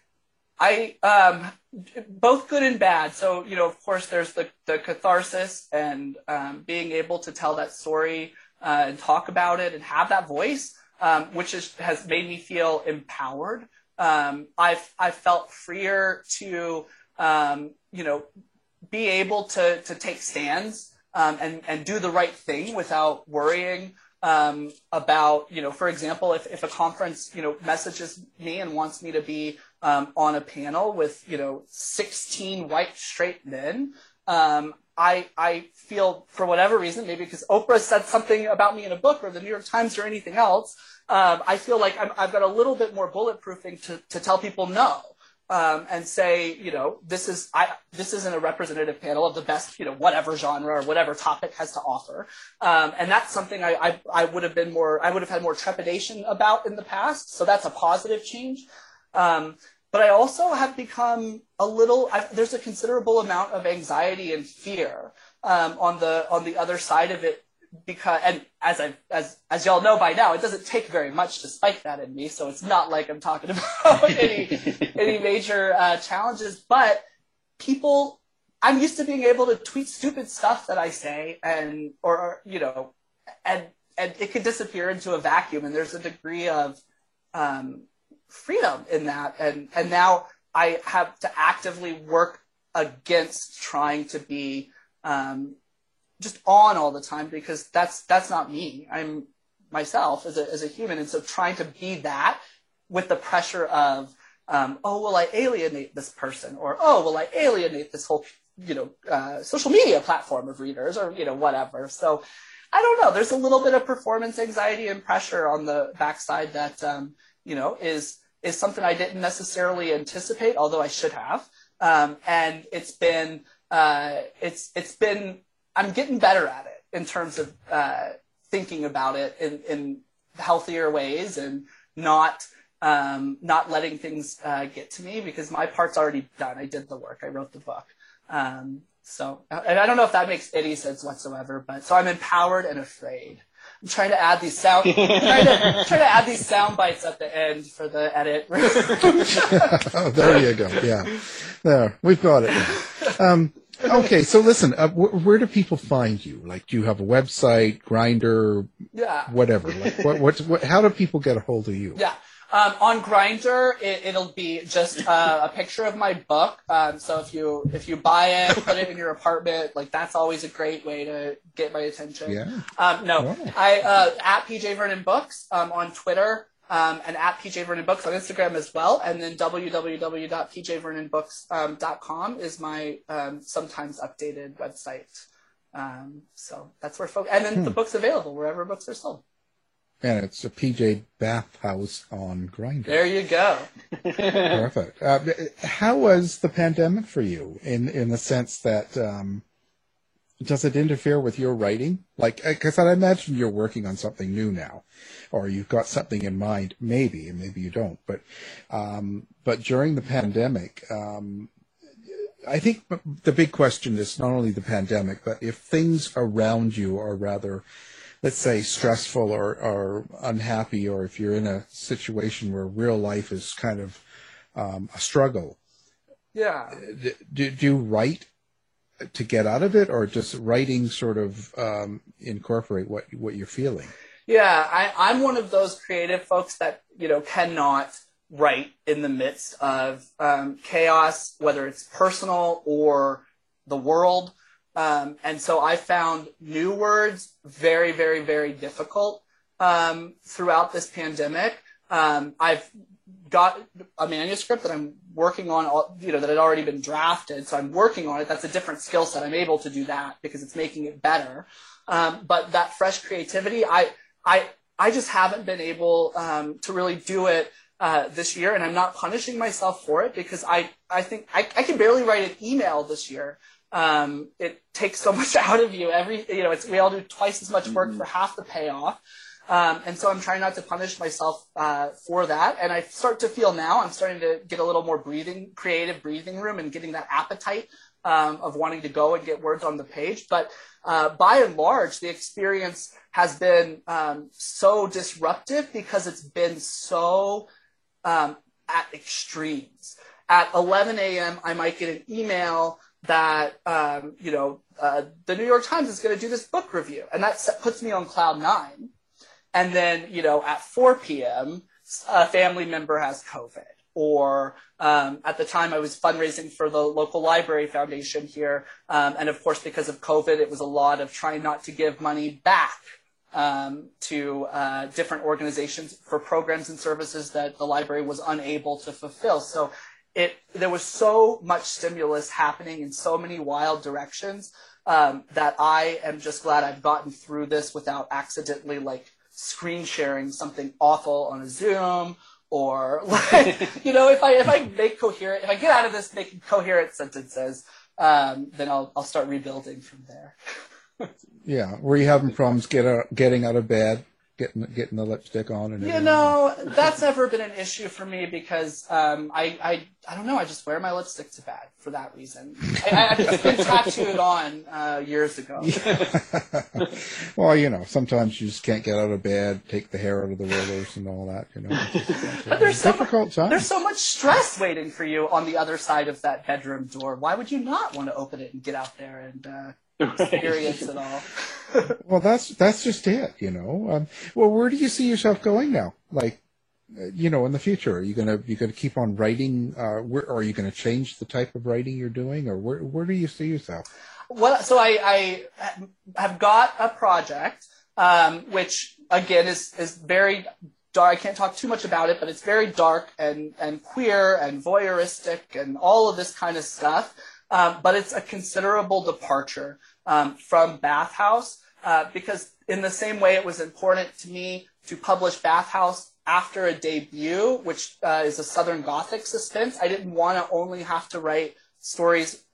I, um, both good and bad. So, you know, of course there's the, the catharsis and, um, being able to tell that story, uh, and talk about it and have that voice, um, which is, has made me feel empowered. Um, I've, I've felt freer to, um, you know, be able to, to take stands um, and, and do the right thing without worrying um, about, you know, for example, if, if a conference, you know, messages me and wants me to be um, on a panel with, you know, sixteen white straight men, um, I, I feel for whatever reason, maybe because Oprah said something about me in a book or the New York Times or anything else, um, I feel like I'm, I've got a little bit more bulletproofing to, to tell people no. Um, and say, you know, this is I this isn't a representative panel of the best, you know, whatever genre or whatever topic has to offer. Um, and that's something I, I I would have been more I would have had more trepidation about in the past. So that's a positive change. Um, but I also have become a little. I, there's a considerable amount of anxiety and fear um, on the on the other side of it. Because, and as I as as y'all know by now, it doesn't take very much to spike that in me. So it's not like I'm talking about any any major uh, challenges. But people, I'm used to being able to tweet stupid stuff that I say, and or, or you know, and and it could disappear into a vacuum. And there's a degree of um, freedom in that. And and now I have to actively work against trying to be. Um, just on all the time, because that's that's not me. I'm myself as a as a human, and so trying to be that with the pressure of um, oh, will I alienate this person, or oh, will I alienate this whole you know uh, social media platform of readers, or you know whatever. So I don't know. There's a little bit of performance anxiety and pressure on the backside that um, you know is is something I didn't necessarily anticipate, although I should have. Um, and it's been uh, it's it's been, I'm getting better at it in terms of uh, thinking about it in, in healthier ways and not um, not letting things uh, get to me, because my part's already done. I did the work. I wrote the book. Um, so, and I don't know if that makes any sense whatsoever, but so I'm empowered and afraid. I'm trying to add these sound, trying to, trying to add these sound bites at the end for the edit. Oh, there you go. Yeah, there, we've got it. Um, okay, so listen, uh, wh- where do people find you? Like, do you have a website, Grindr, yeah, whatever? Like, what, what, what, how do people get a hold of you? Yeah. Um, on Grindr, it, it'll be just uh, a picture of my book. Um, so if you if you buy it, put it in your apartment, like that's always a great way to get my attention. Yeah. Um, no, Oh. I uh, at P J Vernon Books um, on Twitter um, and at P J Vernon Books on Instagram as well. And then w w w dot p j vernon books dot com is my um, sometimes updated website. Um, so that's where folks. And then Hmm. the book's available wherever books are sold. And it's a P J Bathhouse on Grindr. There you go. Perfect. Uh, how was the pandemic for you in, in the sense that, um, does it interfere with your writing? Like, because I imagine you're working on something new now, or you've got something in mind, maybe, and maybe you don't. But, um, but during the pandemic, um, I think the big question is not only the pandemic, but if things around you are rather, let's say, stressful or, or unhappy, or if you're in a situation where real life is kind of um, a struggle, Yeah. do, do you write to get out of it, or just writing sort of um, incorporate what what you're feeling? Yeah, I, I'm one of those creative folks that, you know, cannot write in the midst of um, chaos, whether it's personal or the world. Um, and so I found new words very, very, very difficult um, throughout this pandemic. Um, I've got a manuscript that I'm working on, you know, that had already been drafted. So I'm working on it. That's a different skill set. I'm able to do that because it's making it better. Um, but that fresh creativity, I, I, I just haven't been able um, to really do it uh, this year. And I'm not punishing myself for it, because I, I think I, I can barely write an email this year. Um, it takes so much out of you. Every, you know, it's, we all do twice as much work for half the payoff. Um, and so I'm trying not to punish myself, uh, for that. And I start to feel now I'm starting to get a little more breathing, creative breathing room, and getting that appetite, um, of wanting to go and get words on the page. But, uh, by and large, the experience has been, um, so disruptive because it's been so, um, at extremes. At eleven a.m., I might get an email that, um, you know, uh, the New York Times is going to do this book review. And that puts me on cloud nine. And then, you know, at four p.m., a family member has COVID. Or um, at the time I was fundraising for the local library foundation here. Um, and of course, because of COVID, it was a lot of trying not to give money back um, to uh, different organizations for programs and services that the library was unable to fulfill. So It, there was so much stimulus happening in so many wild directions um, that I am just glad I've gotten through this without accidentally like screen sharing something awful on a Zoom, or like, you know, if I if I make coherent, if I get out of this making coherent sentences, um, then I'll I'll start rebuilding from there. Yeah, were you having problems get out, getting out of bed? Getting getting the lipstick on and You everything? know, that's never been an issue for me because um, I, I I don't know, I just wear my lipstick to bed for that reason. I, I've just been tattooed on uh, years ago. Well, you know, sometimes you just can't get out of bed, take the hair out of the rollers and all that, you know. It's just, But there's so, difficult time. there's so much stress waiting for you on the other side of that bedroom door. Why would you not want to open it and get out there and uh, experience it all? Well, that's that's just it, you know. Um, well, where do you see yourself going now? Like, uh, you know, in the future, are you gonna you gonna keep on writing? Uh, where, or are you gonna change the type of writing you're doing, or where where do you see yourself? Well, so I, I have got a project, um, which again is is very dark. I can't talk too much about it, but it's very dark and and queer and voyeuristic and all of this kind of stuff. Um, but it's a considerable departure um, from Bathhouse. Uh, because in the same way it was important to me to publish Bathhouse after a debut, which uh, is a Southern Gothic suspense, I didn't want to only have to write stories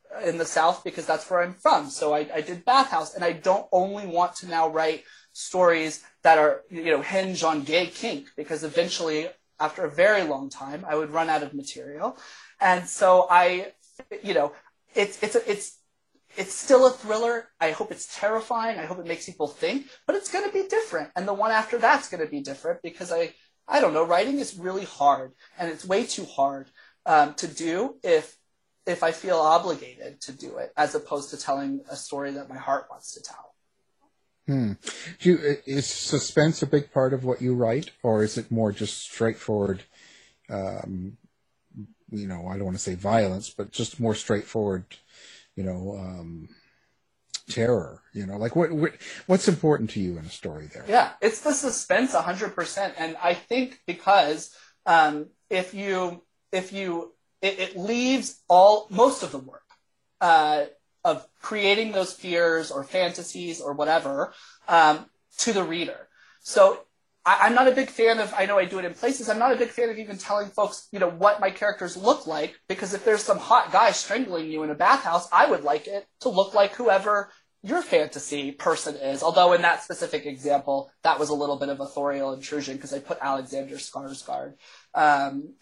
in the South because that's where I'm from. So I, I did Bathhouse, and I don't only want to now write stories that are, you know, hinge on gay kink, because eventually, after a very long time, I would run out of material. And so I, you know, it's it's a, it's it's still a thriller. I hope it's terrifying. I hope it makes people think, but it's going to be different. And the one after that's going to be different because I, I don't know, writing is really hard, and it's way too hard um, to do if if I feel obligated to do it, as opposed to telling a story that my heart wants to tell. Hmm. Do you, is suspense a big part of what you write, or is it more just straightforward, um, you know, I don't want to say violence, but just more straightforward, you know, um, terror, you know, like what, what what's important to you in a story there? Yeah, it's the suspense one hundred percent. And I think because um, if you, if you, it, it leaves all, most of the work uh, of creating those fears or fantasies or whatever um, to the reader. So I, I'm not a big fan of, I know I do it in places, I'm not a big fan of even telling folks, you know, what my characters look like, because if there's some hot guy strangling you in a bathhouse, I would like it to look like whoever your fantasy person is. Although in that specific example, that was a little bit of authorial intrusion because I put Alexander Skarsgård um,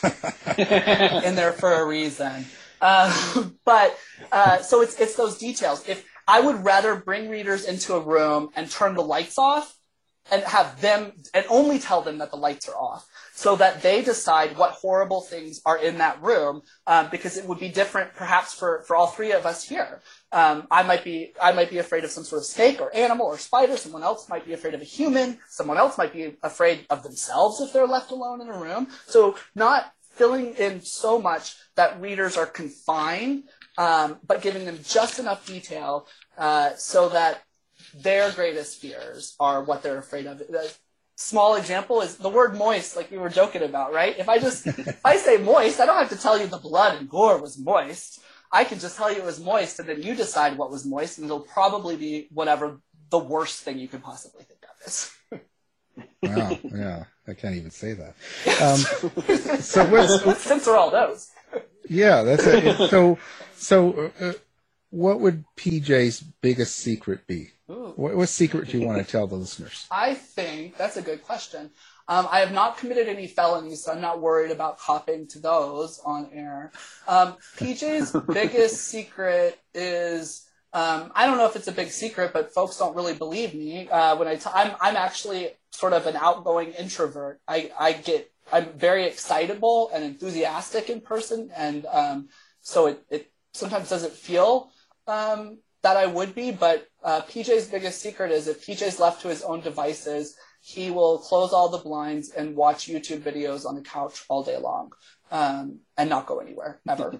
in there for a reason. Uh, but uh, so it's it's those details. If I would rather bring readers into a room and turn the lights off and have them, and only tell them that the lights are off, so that they decide what horrible things are in that room, um, because it would be different perhaps for, for all three of us here. Um, I might be I might be afraid of some sort of snake or animal or spider. Someone else might be afraid of a human. Someone else might be afraid of themselves if they're left alone in a room. So not filling in so much that readers are confined, um, but giving them just enough detail uh, so that their greatest fears are what they're afraid of. The small example is the word moist, like we were joking about, right? If I just, if I say moist, I don't have to tell you the blood and gore was moist. I can just tell you it was moist, and then you decide what was moist, and it'll probably be whatever the worst thing you could possibly think of is. Wow, yeah, I can't even say that. Um, so what's, censor all those. Yeah, that's it. So, so uh, what would P J's biggest secret be? What, what secret do you want to tell the listeners? I think that's a good question. Um, I have not committed any felonies, so I'm not worried about copping to those on air. Um, P J's biggest secret is, um, I don't know if it's a big secret, but folks don't really believe me. Uh, when I t- I'm, I'm actually sort of an outgoing introvert. I, I get, I'm very excitable and enthusiastic in person, and um, so it, it sometimes doesn't feel um, that I would be, but uh, P J's biggest secret is if P J's left to his own devices, he will close all the blinds and watch YouTube videos on the couch all day long, um, and not go anywhere, ever.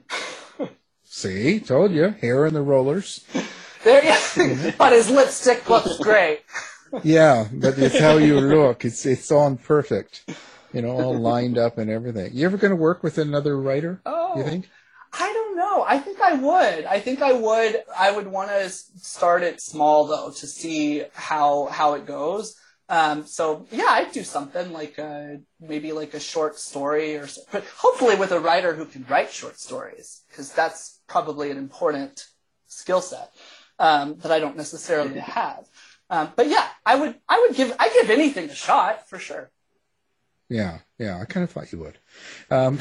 See, told you, hair in the rollers. There, yeah. But his lipstick looks great. Yeah, but it's how you look. It's it's on perfect, you know, all lined up and everything. You ever going to work with another writer? Oh, you think? I don't know. I think I would. I think I would. I would want to start it small though to see how how it goes. Um, so yeah, I'd do something like a, maybe like a short story, or but hopefully with a writer who can write short stories, because that's probably an important skill set um, that I don't necessarily have. Um, but yeah, I would I would give I give anything a shot for sure. Yeah, yeah, I kind of thought you would. Um,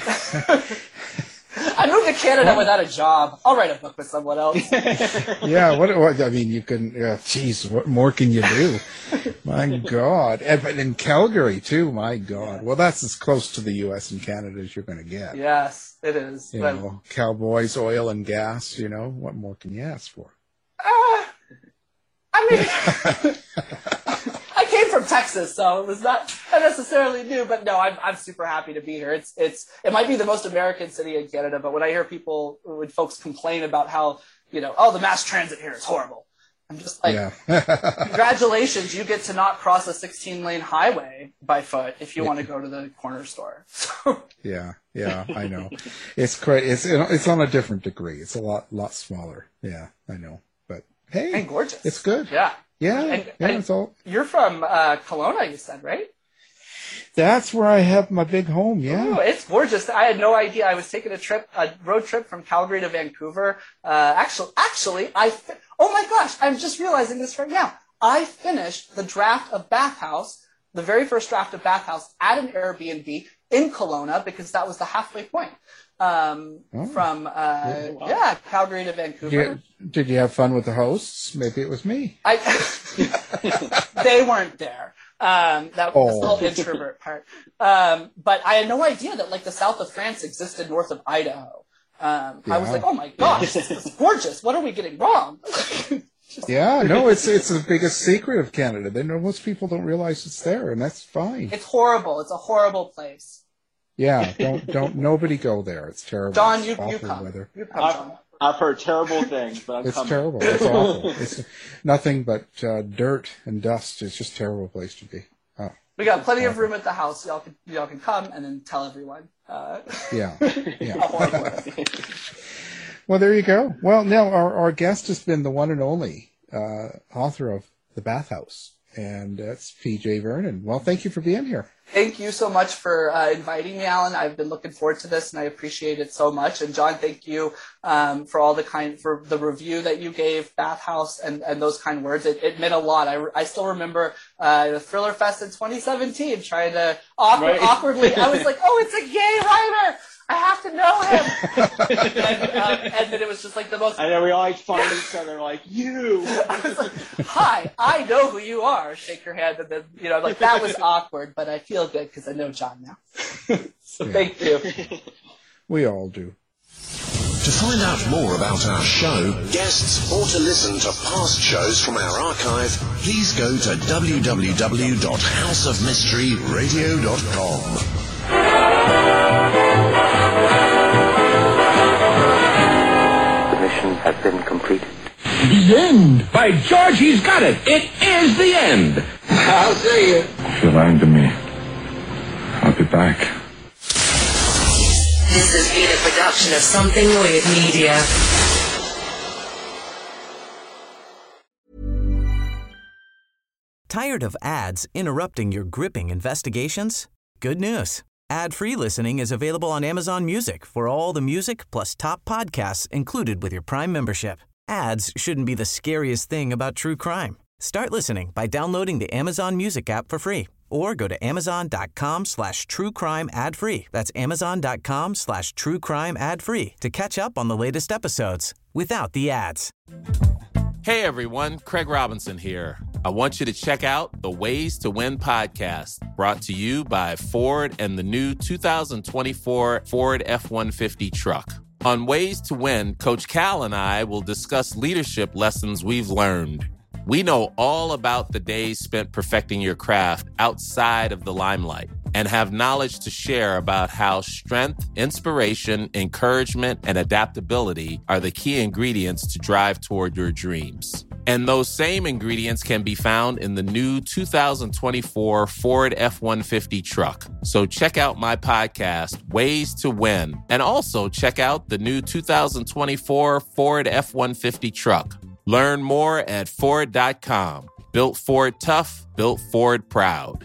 I moved to Canada well, without a job. I'll write a book with someone else. Yeah, what, what I mean, you can. Jeez, uh, what more can you do? My God, and, but in Calgary too. My God. Yeah. Well, that's as close to the U S and Canada as you're going to get. Yes, it is. You but... know, cowboys, oil and gas. You know, what more can you ask for? Uh, I mean. I came from Texas, so it was not necessarily new, but no, I'm I'm super happy to be here. It's it's it might be the most American city in Canada, but when I hear people, when folks complain about how, you know, oh, the mass transit here is horrible, I'm just like, yeah. Congratulations, you get to not cross a sixteen lane highway by foot if you yeah. want to go to the corner store. So. Yeah, yeah, I know. It's cra- It's it's on a different degree. It's a lot lot smaller. Yeah, I know, but hey, and gorgeous. It's good. Yeah. Yeah, and, yeah, and it's all. You're from uh, Kelowna, you said, right? That's where I have my big home, yeah. Ooh, it's gorgeous. I had no idea. I was taking a trip, a road trip from Calgary to Vancouver. Uh, actually, actually, I, fi- oh my gosh, I'm just realizing this right now. I finished the draft of Bathhouse, the very first draft of Bathhouse at an Airbnb in Kelowna because that was the halfway point. Um, oh. From, uh, oh, wow. yeah, Calgary to Vancouver. Did you, did you have fun with the hosts? Maybe it was me. I, they weren't there. Um, that was oh. the whole introvert part. Um, but I had no idea that like the south of France existed north of Idaho. Um, yeah. I was like, oh my gosh, this is gorgeous. What are we getting wrong? Just... Yeah, no, it's it's the biggest secret of Canada. They know most people don't realize it's there, and that's fine. It's horrible. It's a horrible place. Yeah, don't don't nobody go there. It's terrible. John, you, it's you come. Weather. You come, John. I've heard terrible things, but I'm it's coming. terrible. It's awful. It's nothing but uh, dirt and dust. It's just a terrible place to be. Oh, we got plenty of room at the house. Y'all can y'all can come and then tell everyone. Uh, yeah, yeah. Well, there you go. Well, now our our guest has been the one and only uh, author of The Bathhouse, and that's P J Vernon. Well, thank you for being here. Thank you so much for uh, inviting me, Alan. I've been looking forward to this, and I appreciate it so much. And John, thank you um, for all the kind for the review that you gave Bathhouse and, and those kind words. It, it meant a lot. I, I still remember uh, the Thriller Fest in twenty seventeen, trying to awkward, right. awkwardly. I was like, "Oh, it's a gay writer. I have to know him." and, um, and then it was just like the most. I know we always find each other like you. I was like, "Hi, I know who you are." Shake your hand, and then you know, like that was awkward, but I feel good because I know John now. So yeah. Thank you. We all do. To find out more about our show, guests, or to listen to past shows from our archive, please go to w w w dot house of mystery radio dot com. Has been completed. The end! By George, he's got it! It is the end! I'll see you. If you're lying to me, I'll be back. This has been a production of Something Weird Media. Tired of ads interrupting your gripping investigations? Good news. Ad-free listening is available on Amazon Music for all the music plus top podcasts included with your Prime membership. Ads shouldn't be the scariest thing about true crime. Start listening by downloading the Amazon Music app for free or go to amazon.com slash true crime ad free. That's amazon.com slash true crime ad free to catch up on the latest episodes without the ads. Hey everyone, Craig Robinson here. I want you to check out the Ways to Win podcast, brought to you by Ford and the new two thousand twenty-four Ford F one fifty truck. On Ways to Win, Coach Cal and I will discuss leadership lessons we've learned. We know all about the days spent perfecting your craft outside of the limelight and have knowledge to share about how strength, inspiration, encouragement, and adaptability are the key ingredients to drive toward your dreams. And those same ingredients can be found in the new two thousand twenty-four Ford F one fifty truck. So check out my podcast, Ways to Win, and also check out the new two thousand twenty-four Ford F one fifty truck. Learn more at Ford dot com. Built Ford tough, built Ford proud.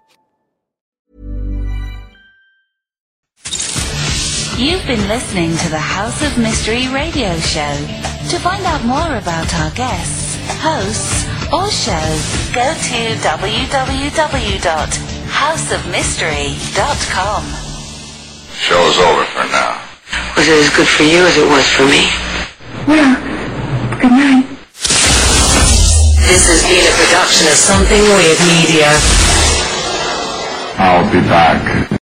You've been listening to the House of Mystery radio show. To find out more about our guests, hosts, or shows, go to w w w dot house of mystery dot com. Show's over for now. Was it as good for you as it was for me? Well, good night. This has been a production of Something Weird Media. I'll be back.